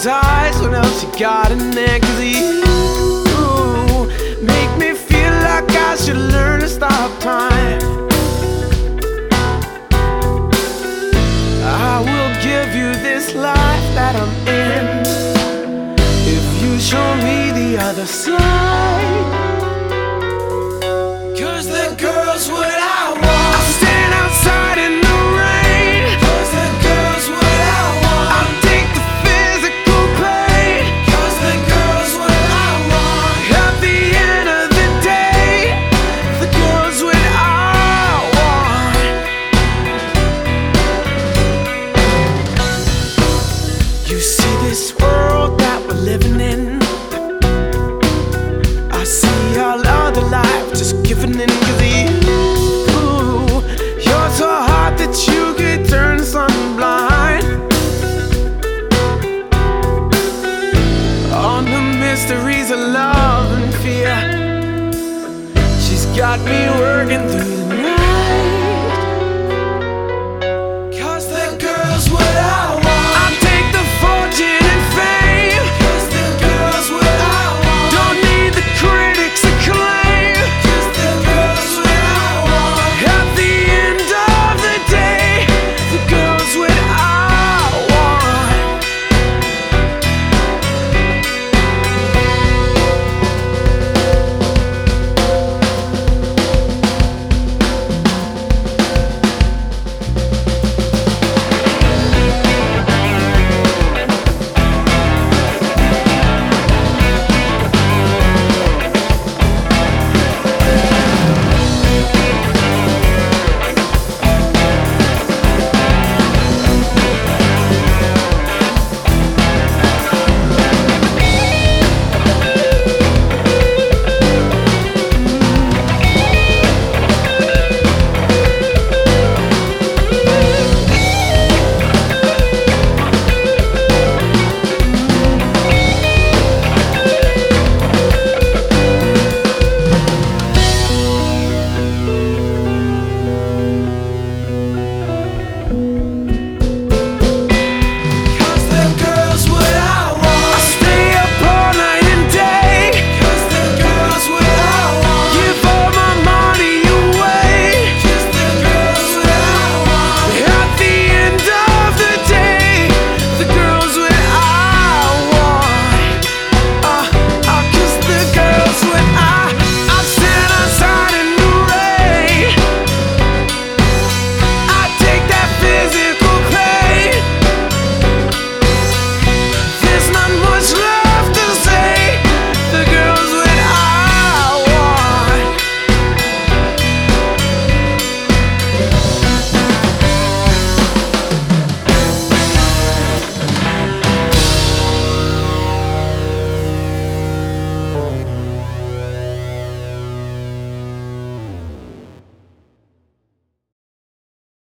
those eyes, what else you got in there? 'Cause you make me feel like I should learn to stop time. I will give you this life that I'm in if you show me the other side. 'Cause the girl's what I want. I'll stand outside in the rain. 'Cause the girl's what I want. I'll take the physical pain. 'Cause the girl's what I want. At the end of the day, the girl's what I want. You see this world that we're living in, I see all other life just giving in. 'Cause you're so hot that you could turn the sun blind. On the mysteries of love and fear, she's got me working through the night.